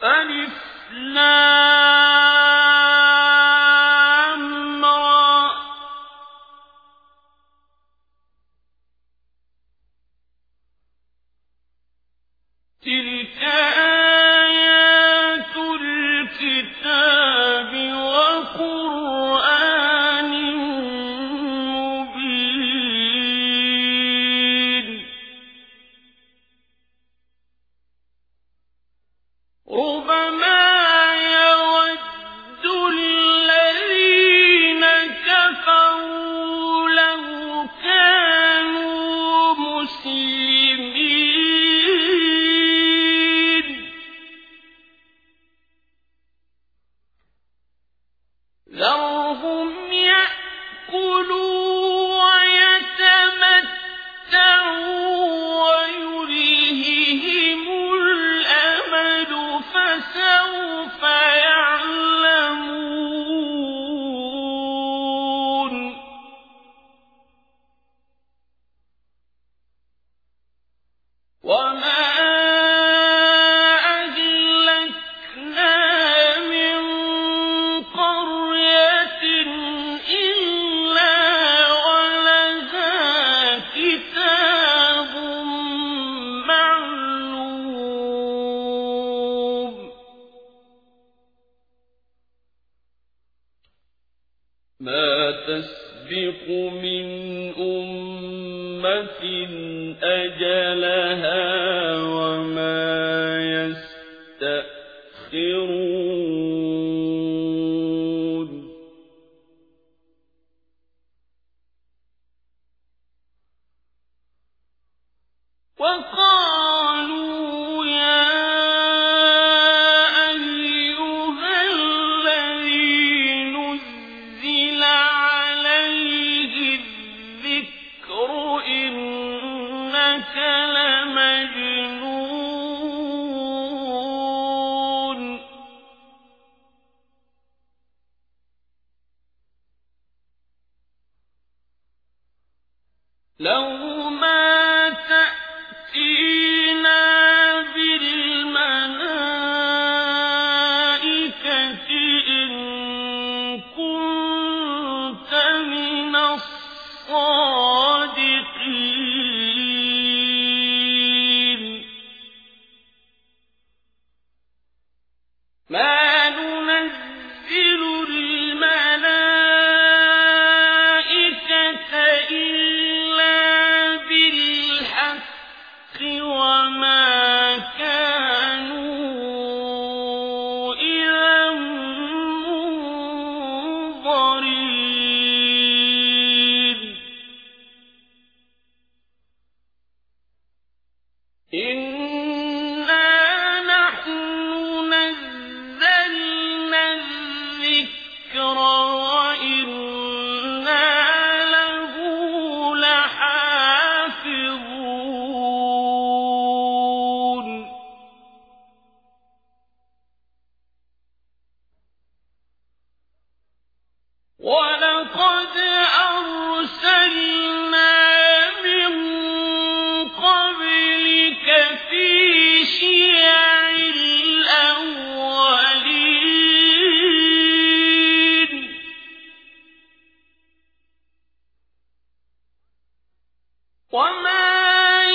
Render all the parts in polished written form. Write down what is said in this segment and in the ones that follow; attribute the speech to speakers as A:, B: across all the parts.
A: ألف لام را تلك آيات الكتاب وقرآن مبين ربما يود الذين كفروا لو كانوا مسلمين ذرهم يأكلوا ويتمتعوا ويلههم الأمل فسوف يعلمون وما أهلكنا من قرية إلا ولها كتاب معلوم ما تسبق من أمة أجلها وما يستأخرون وقالوا يا أيها الذي نزل عليه الذكر إنك لمجنون لو ما تأتينا بالملائكة إن كنت من الصادقين ما ننزل الملائكة إلا بالحق وما كانوا إذا منظرين إنا نحن نزلنا الذكر وإنا له لحافظون ولقد أرسلنا من قبلك في شيع الأولين وما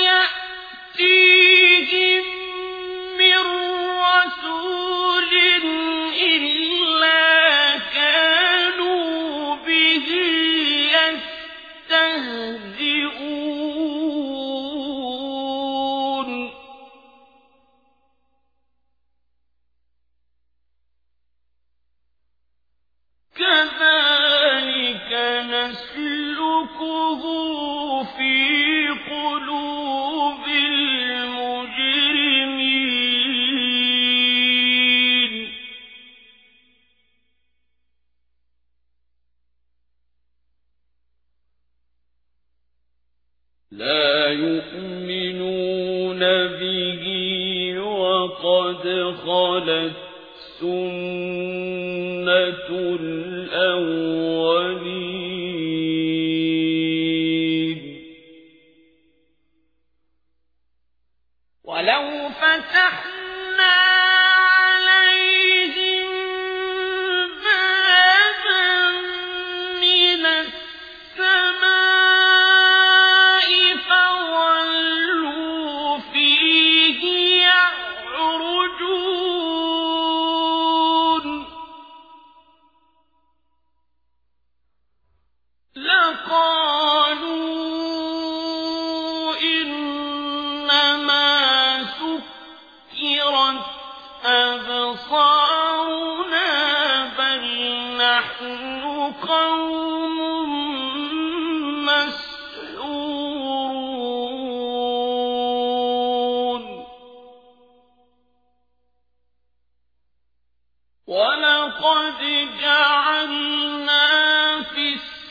A: يأتيهم من رسول إلا كانوا به يستهزئون كذلك نسلكه في قلوب المجرمين لا يؤمنون به وقد خلت سنة الأولين ولو فتحنا سُكِّرَتْ أَبْصَارُنَا بَلْ نَحْنُ قَوْمٌ مَّسْحُورُونَ وَلَقَدْ جَعَلْنَا فِي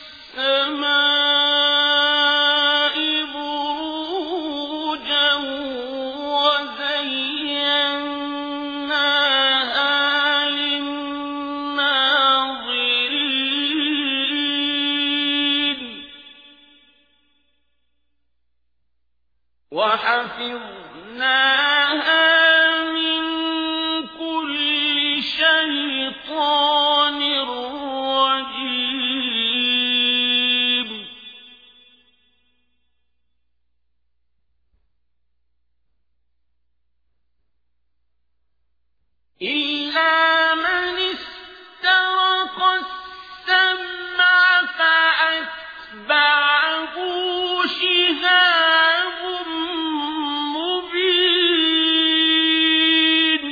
A: السَّمَاءِ بُرُوجًا وَزَيَّنَّاهَا لِلنَّاظِرِينَ وَحَفِظْنَاهَا مِن كُلِّ شَيْطَانٍ رَّجِيمٍ إِلَّا مَنِ اسْتَرَقَ السَّمْعَ فَأَتْبَعَهُ شِهَابٌ مُّبِينٌ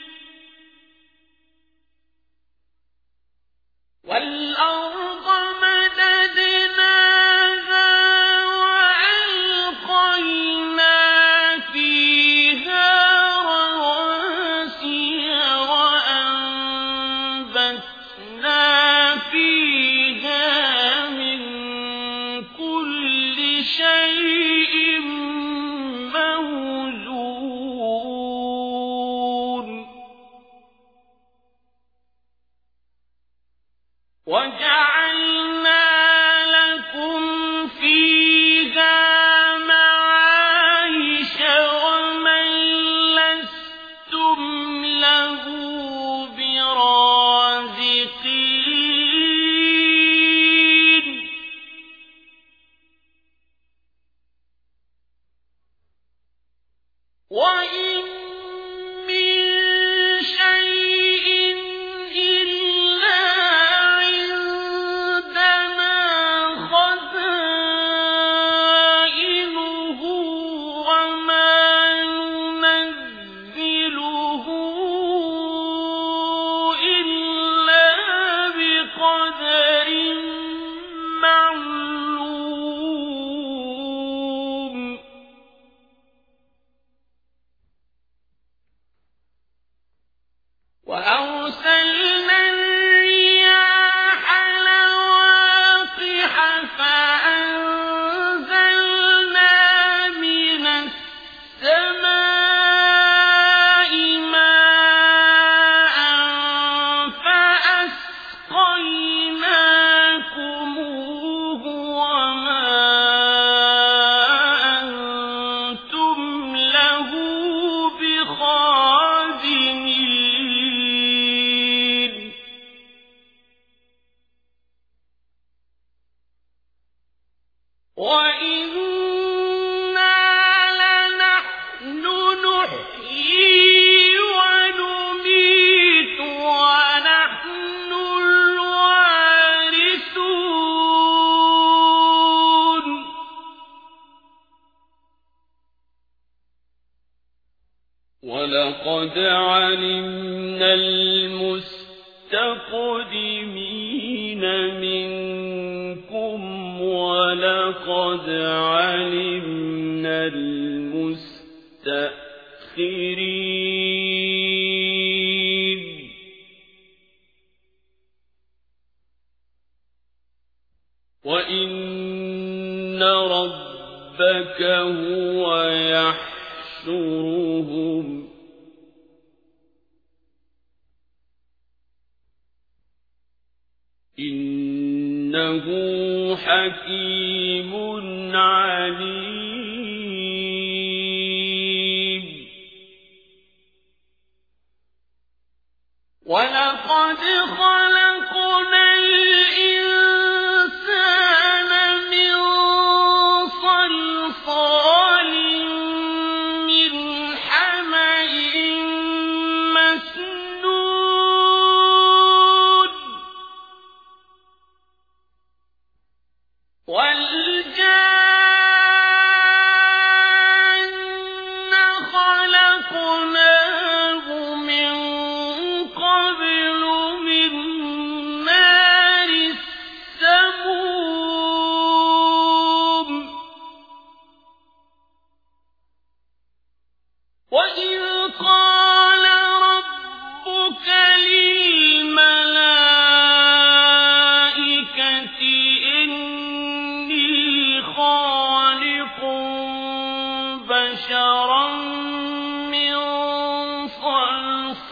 A: وَالْأَرْضَ مَدَدْنَاهَا وَأَلْقَيْنَا فِيهَا رَوَاسِيَ وَأَنبَتْنَا فِيهَا مِن كُلِّ شَيْءٍ مَّوْزُونٍ وَجَعَلْنَا لَكُمْ فِيهَا مَعَايِشَ وَمَن لَّسْتُمْ لَهُ بِرَازِقِينَ وَإِن مِّن شَيْءٍ إِلَّا عِندَنَا خَزَائِنُهُ وَمَا نُنَزِّلُهُ إِلَّا بِقَدَرٍ مَّعْلُومٍ وَأَرْسَلْنَا الرِّيَاحَ لَوَاقِحَ فَأَنزَلْنَا مِنَ السَّمَاءِ مَاءً فَأَسْقَيْنَاكُمُوهُ وَمَا أَنتُمْ لَهُ بِخَازِنِينَ وَإِنَّا لَنَحْنُ نُحْيِي وَنُمِيتُ وَنَحْنُ الْوَارِثُونَ وَلَقَدْ عَلِمْنَا الْمُسْتَقْدِمِينَ مِنكُمْ وَلَقَدْ عَلِمْنَا الْمُسْتَأْخِرِينَ وَإِنَّ رَبَّكَ هُوَ يَحْشُرُهُمْ إِنَّهُ حَكِيمٌ عَلِيمٌ وَلَقَدْ خَلَقْنَا الْإِنسَانَ مِن صَلْصَالٍ مِّنْ حَمَإٍ مَّسْنُونٍ وَالْجَانَّ خَلَقْنَاهُ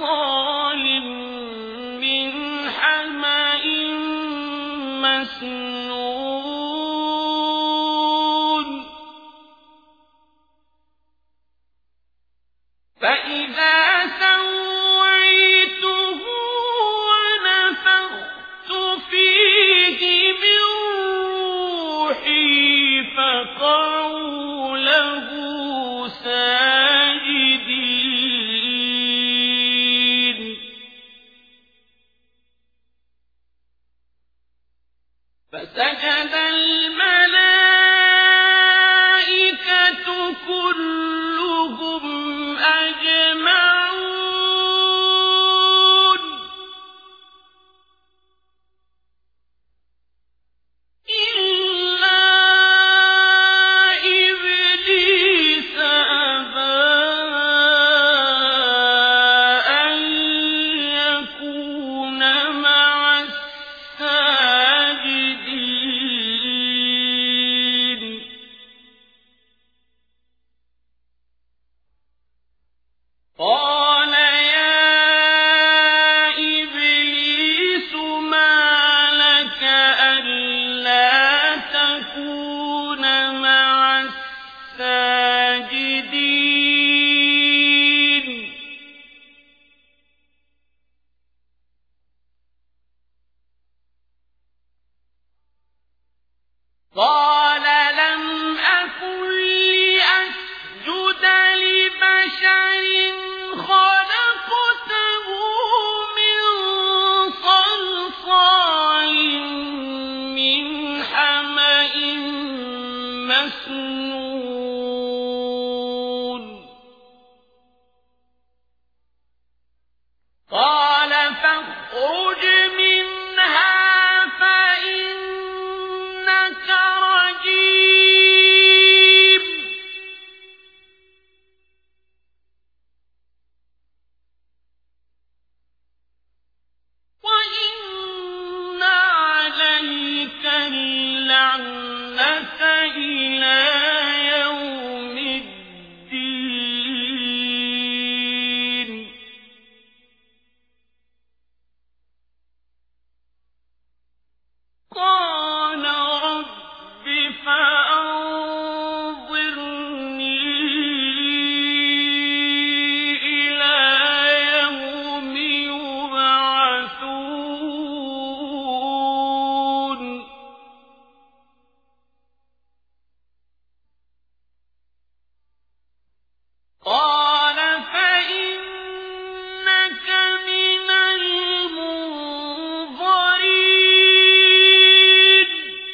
A: صلصال من حمإ مسنون فإذا سويته ونفخت فيه من روحي فقعوا له ساجدين فسجد الملائكة كلهم أجمعون إلا إبليس أبى أن يكون مع الساجدين قال يا إبليس ما لك ألا تكون مع الساجدين قال لم أكن لأسجد لبشر خلقته من صلصال من حمإ مسنون قال فاخرج منها فإنك رجيم وإن عليك اللعنة إلى يوم الدين قال رب فأنظرني إلى يوم يبعثون قال فإنك من المنظرين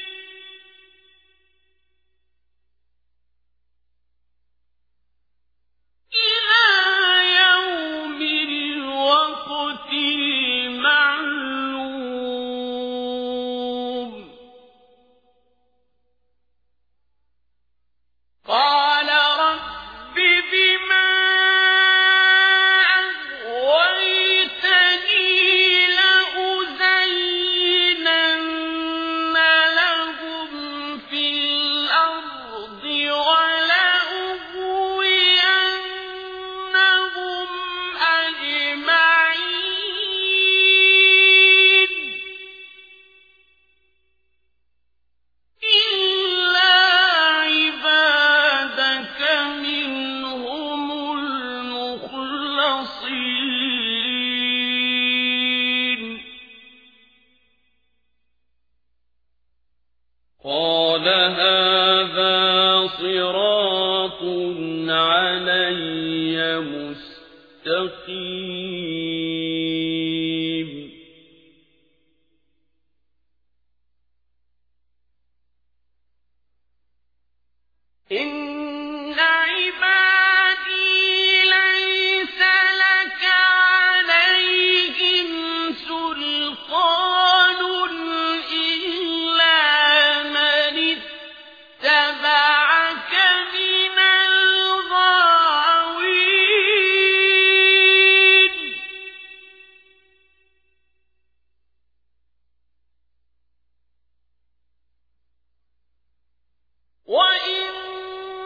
A: إلى يوم الوقت المعلوم قال رب بما أغويتني لأزينن لهم في الأرض ولأغوينهم أجمعين إلا عبادك منهم المخلصين قال هذا صراط علي مستقيم إن عبادي ليس لك عليهم سلطان إلا من اتبعك من الغاوين وإن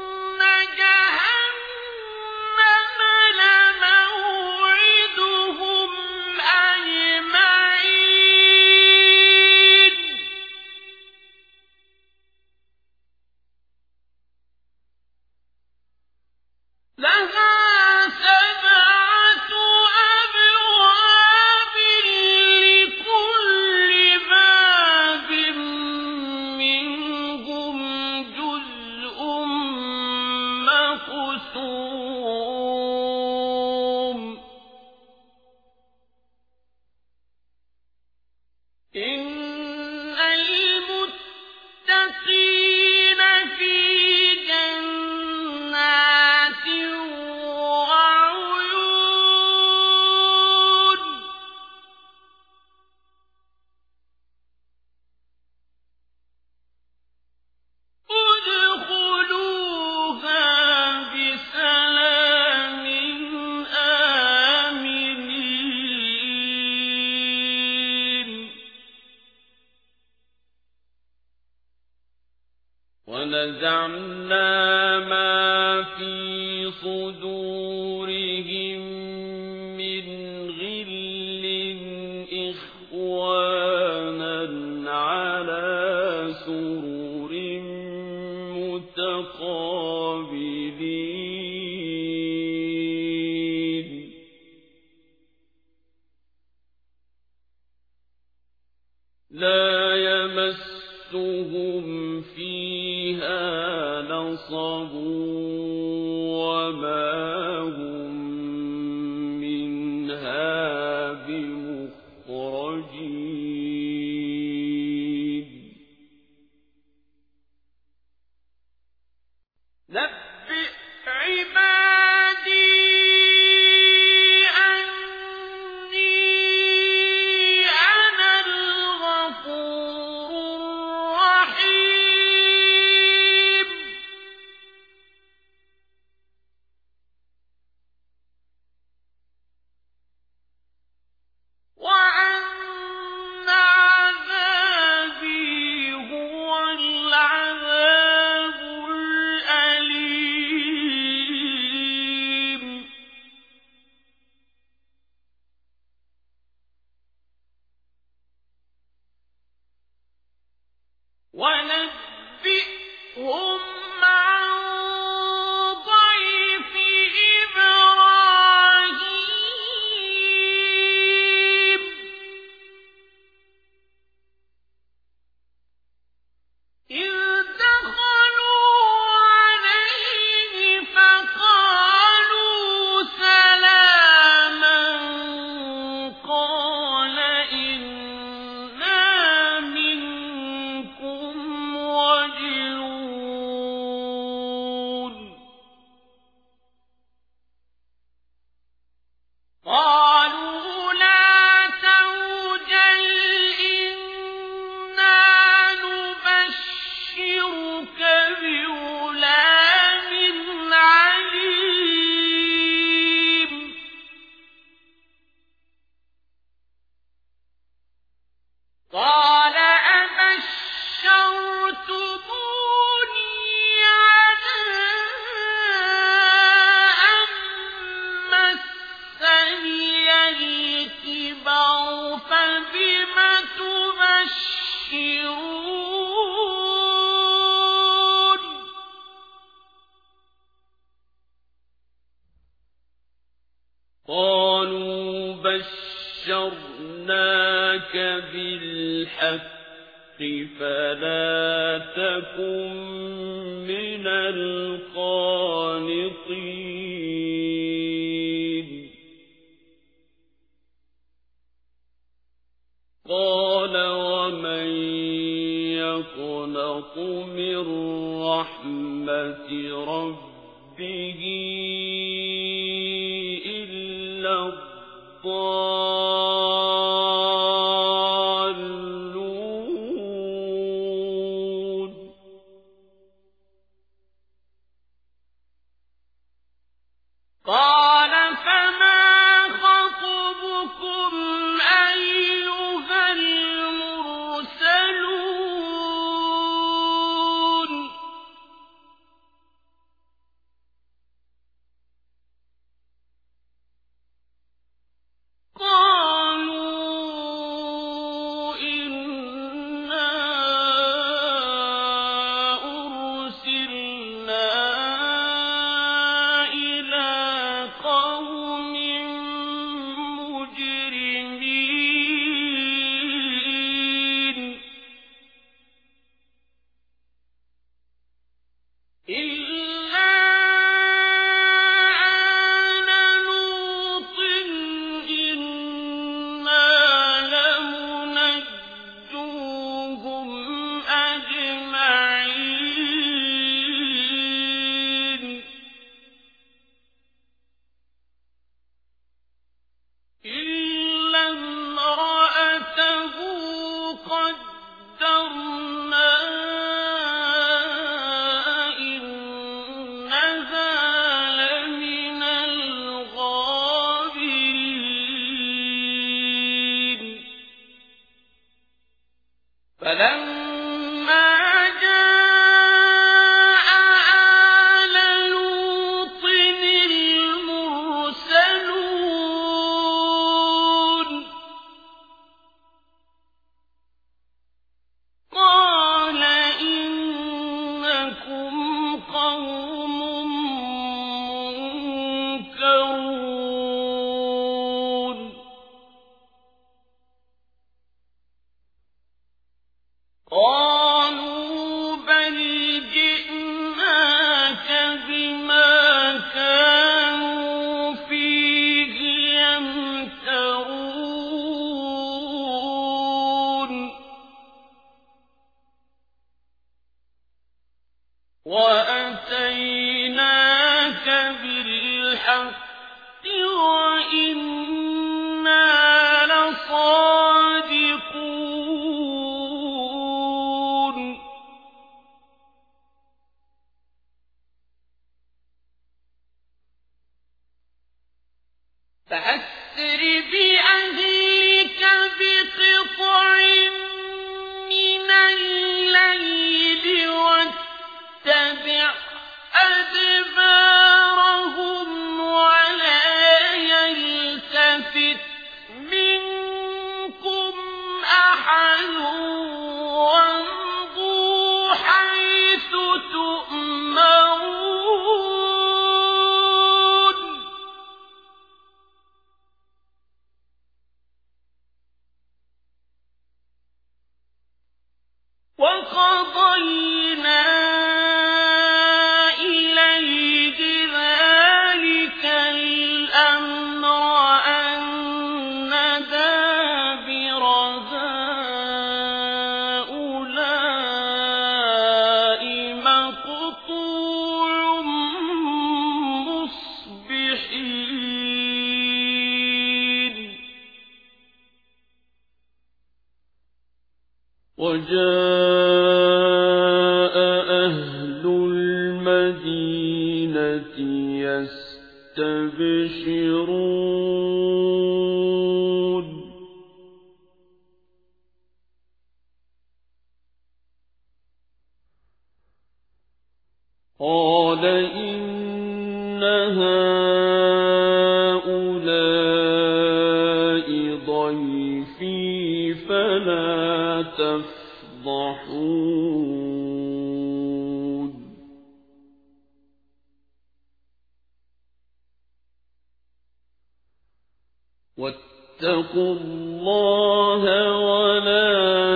A: ونزعنا ما في صدورهم من غل إخوانا على سرر متقابلين لا يمسهم فيها نصب وما هم منها بمخرجين نبئ عبادي أني أنا الغفور الرحيم وأن عذابي هو العذاب الأليم ونبئهم عن ضيف إبراهيم إذ دخلوا عليه فقالوا سلاما قال إنا منكم وجلون قالوا لا توجل إنا نبشرك بغلام عليم قال أبشرتموني على أن مسني الكبر فبم تبشرون قالوا بشرناك بالحق فلا تكن من القانطين قال ومن يقنط من رحمة ربه إلا الضالون قال فما خطبكم أيها المرسلون قال وجاء أهل المدينة يستبشرون قال إن هؤلاء ضيفي فلا تفضحون واتقوا الله ولا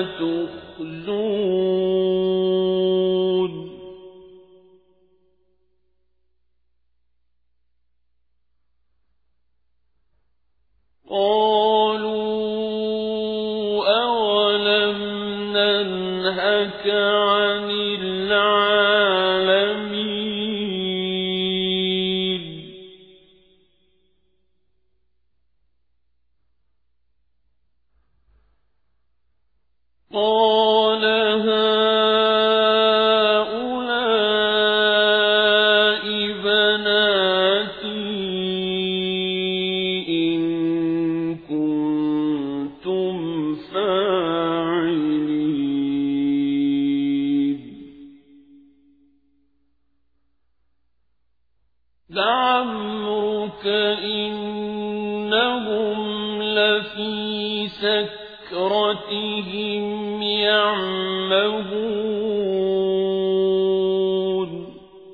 A: تخزون قالوا أولم ننهك عن العالمين قال هؤلاء بناتي إن كنتم فاعلين لعمرك إنهم لفي سكرتهم يعمهون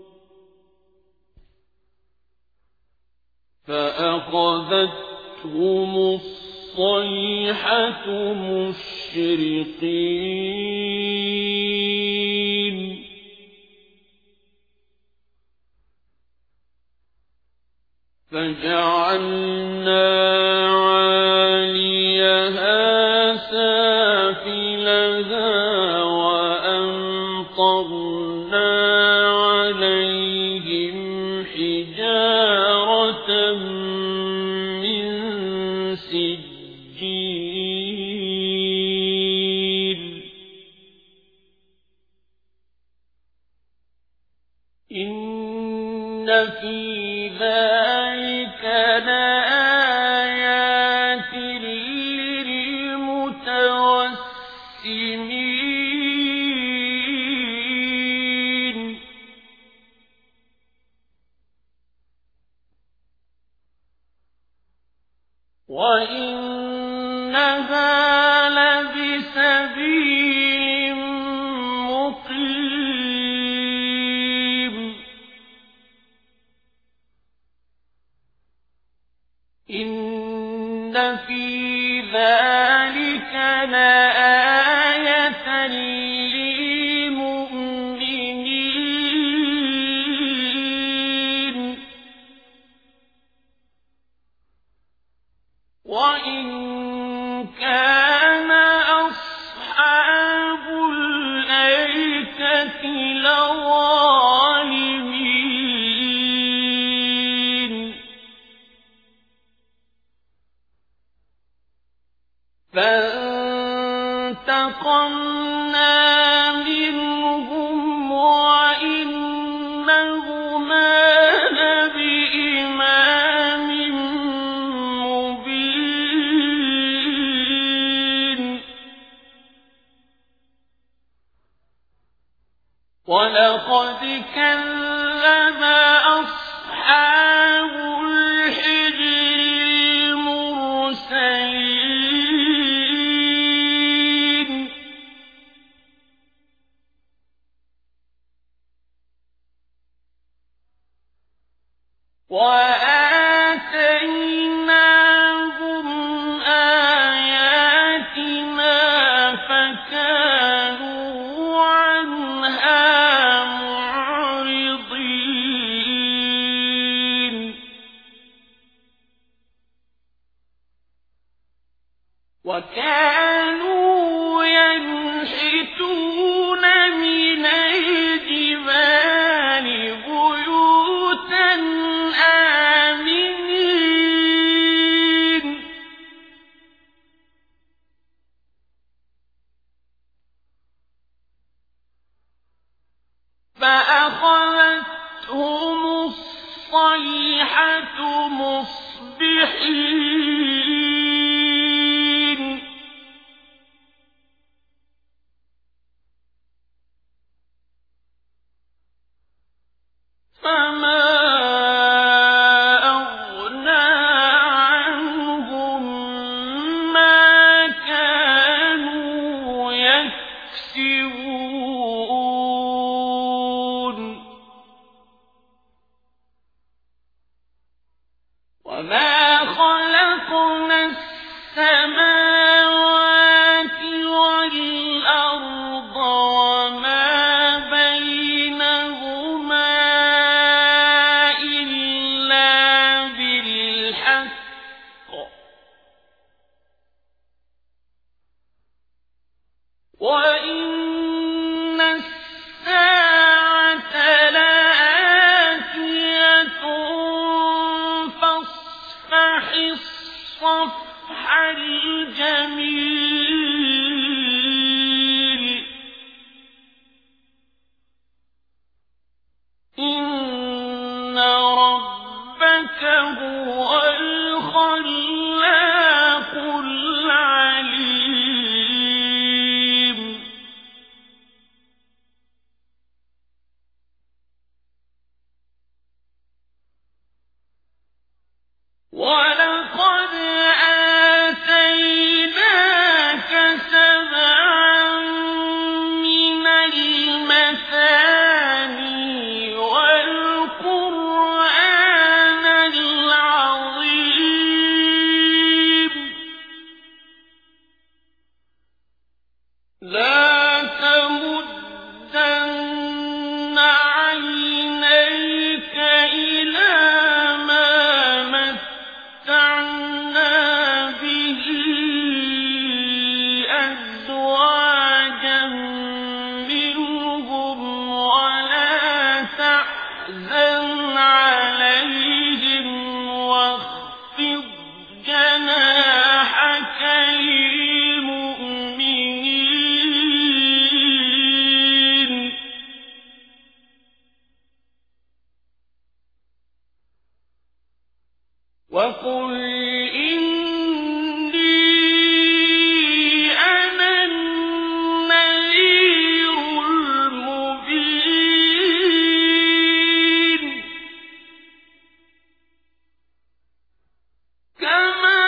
A: فأخذتهم الصيحة مشرقين فجعلنا عاليها سافلها وأمطرنا عليهم حجارة من سجيل إن في ذلك لآيات للمتوسمين وإنها لبسبيل مقيم إن في ذلك لآية للمؤمنين وإن كان أصحاب الأيكة لظالمين فانتقمنا منهم وإنهما لبإمام مبين ولقد كذب أصحاب الحجر المرسلين وآتيناهم آياتنا فكانوا عنها معرضين وكانوا ينحتون من الجبال بيوتا آمنين السماوات والأرض وما بينهما إلا بالحق وإن الساعة لآتية فاصفح الصفح الجميل إن ربك هو الخلاق العليم ولقد آتيناك سبعا من المثاني والقرآن العظيم لا تمدن عينيك إلى ما متعنا به أزواجا منهم ولا تحزن عليهم واخفض جناحك للمؤمنين وقل إني أنا النذير المبين كما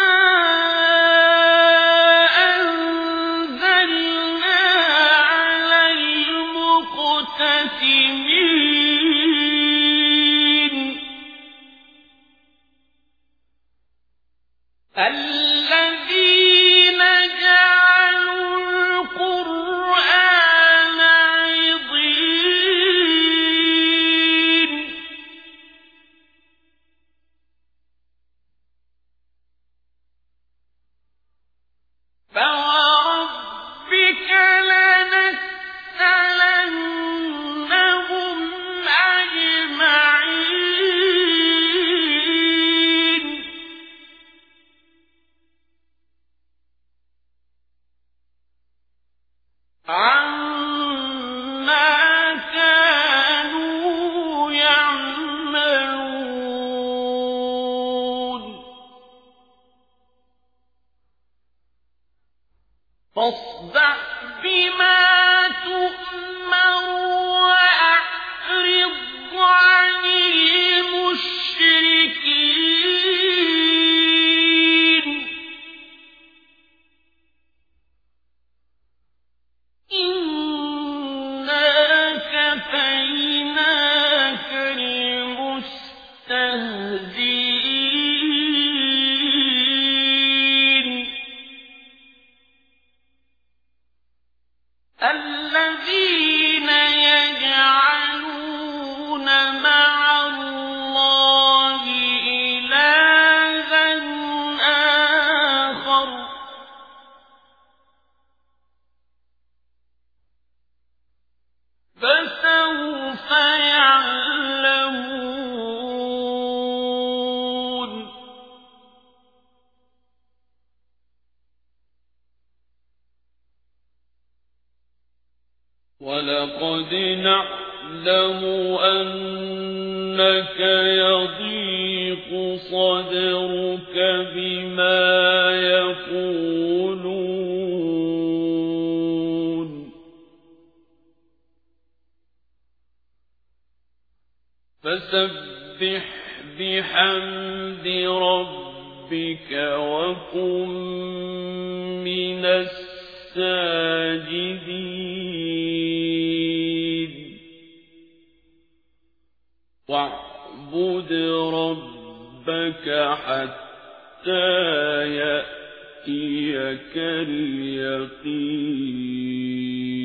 A: أنزلنا على المقتسمين الذين جعلوا القرآن عضين فوربك لنسألنهم أجمعين عما كانوا يعملون فاصدع بما تؤمر وأعرض عن المشركين إنا كفيناك المستهزئين الذين يجعلون مع الله إلها آخر فسوف يعلمون ولقد نعلم أنك يضيق صدرك بما يقولون فسبح بحمد ربك وكن من الساجدين واعبد ربك حتى يأتيك اليقين